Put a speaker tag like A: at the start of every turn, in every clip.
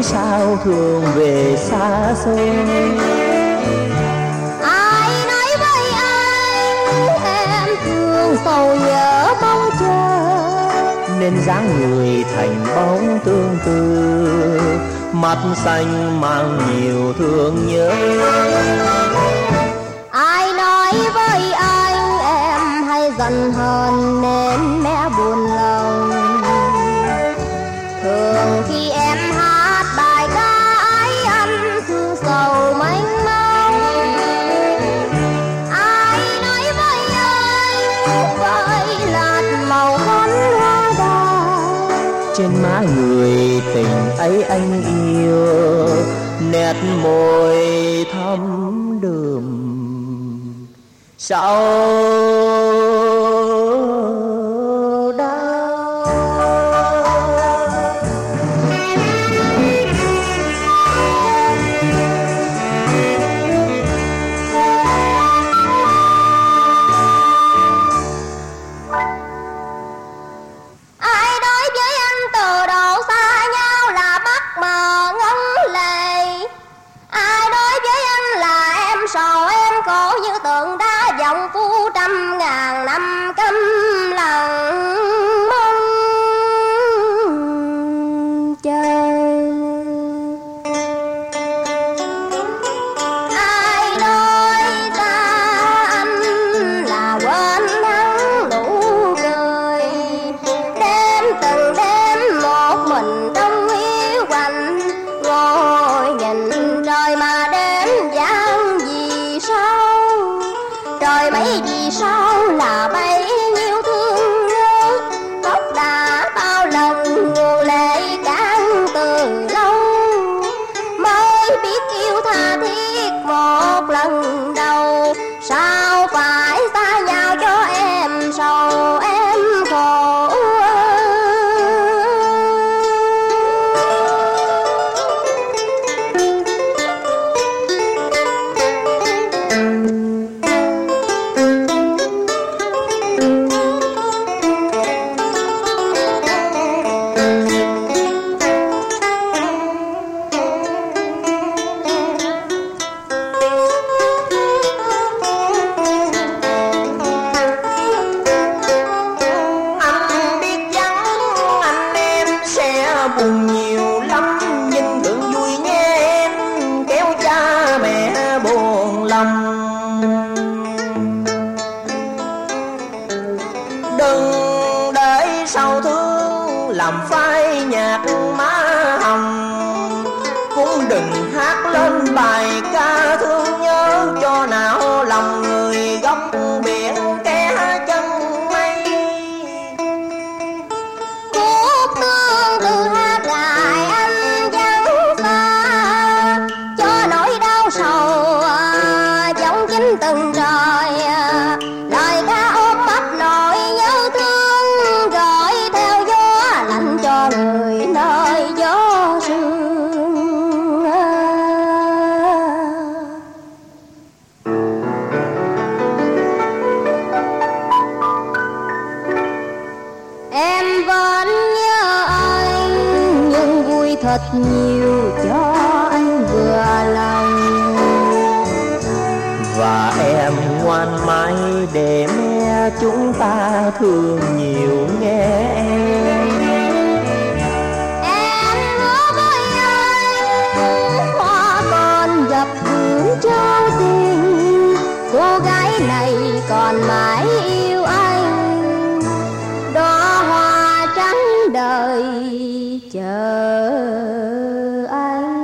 A: sao thương về xa xôi.
B: Ai nói với anh em thương sầu nhớ mong chờ,
A: nên dáng người thành bóng tương tư, mắt xanh mang nhiều thương nhớ.
B: Ai nói với anh em hay giận hờn nên mẹ buồn lòng. Thường khi em hát bài ca ái anh thương sầu mênh mông. Ai nói với anh với lạt màu phấn hoa đào,
A: Trên má người tình ấy anh yêu, nét môi thắm đượm sao
B: thật nhiều cho anh vừa lòng.
A: Và em ngoan mãi để mẹ chúng ta thương nhiều nghe em.
B: Em hứa với anh hoa còn gặp gỡ trao tình, cô gái này còn mãi yêu anh, đóa hoa trắng đời chờ anh.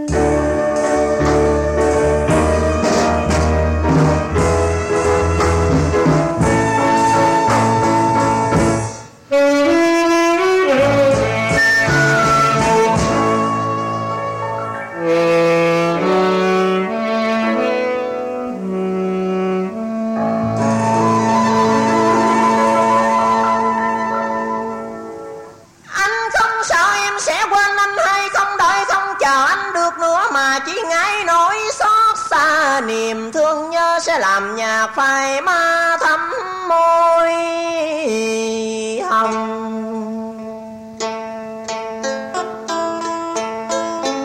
A: Niềm thương nhớ sẽ làm nhạc phai má thắm môi hồng.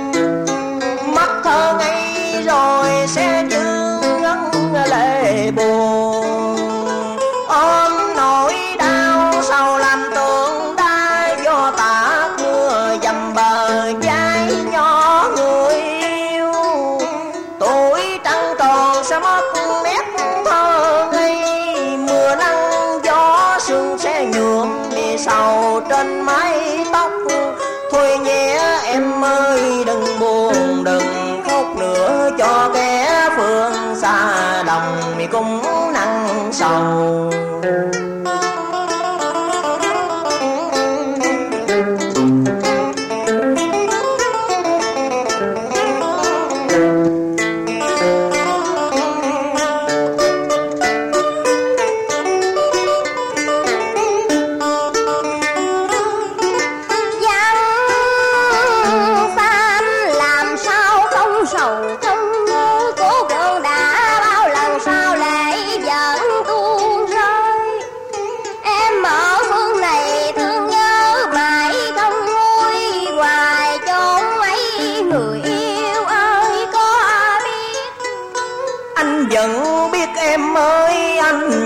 A: cho kẻ phương xa đồng cũng nặng sầu.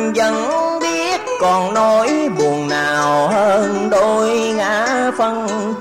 A: Còn nỗi buồn nào hơn đôi ngã phân